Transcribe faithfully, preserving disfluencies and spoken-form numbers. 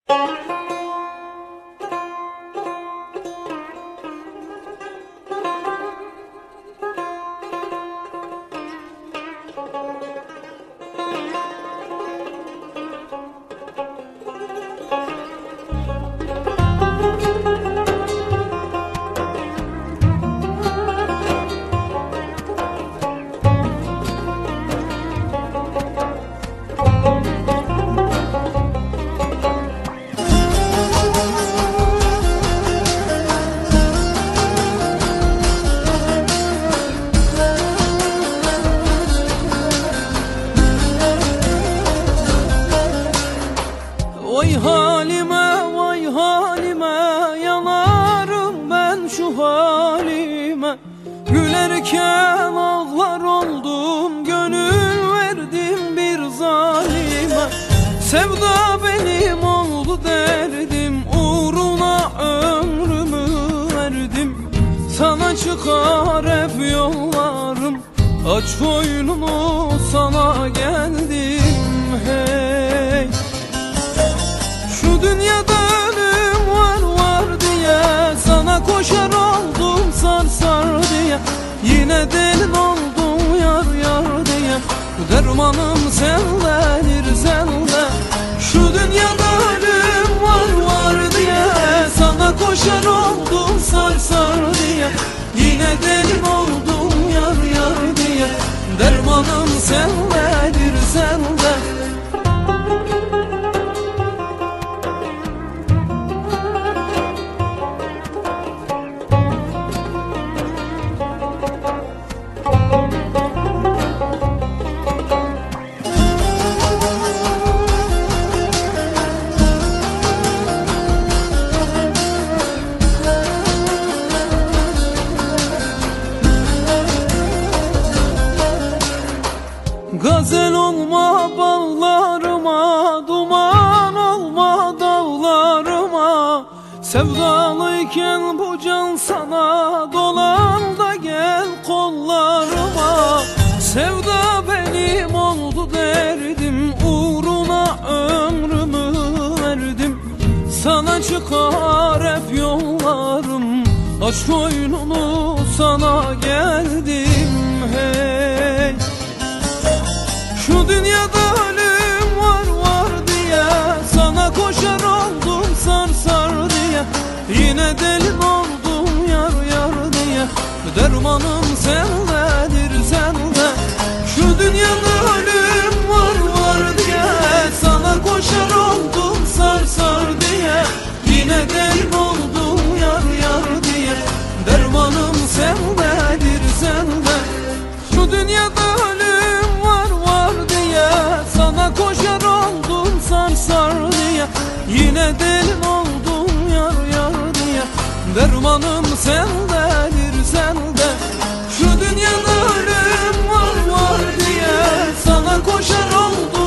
Vay halime, vay halime, yanarım ben şu halime. Gülerken ağlar oldum, gönül verdim bir zalime. Sevda benim oldu derdim, uğruna ömrümü verdim. Sana çıkar hep yollarım, aç koynunu sana geldim hey. Şu dünyada ölüm var var diye sana koşar oldum sar sar diye. Yine delin oldum yar yar diye, dermanım sendendir sende. Şu dünyada ölüm var var diye sana koşar oldum sar sar diye. Yine delin oldum yar yar diye, dermanım sendendir sende. Gazel olma bağlarıma, duman olma dağlarıma. Sevdalıyken bu can sana, dolan da gel kollarıma. Sevda benim oldu derdim, uğruna ömrümü verdim. Sana çıkar hep yollarım, aç koynunu sana geldim hey. Şu dünyada ölüm var var diye sana koşar oldum sar sar diye. Yine delin oldum yar yar diye, dermanım sendedir sende. Şu dünyada ölüm var var diye sana koşar oldum sar sar diye. Yine delin oldum yar yar diye, dermanım sendedir sende. Şu dünyada ölüm var var diye sana koşar oldum sar sar diye. Yine delin oldum yar yar diye, dermanım sendedir sende. Şu dünyada ölüm var var diye sana koşar oldum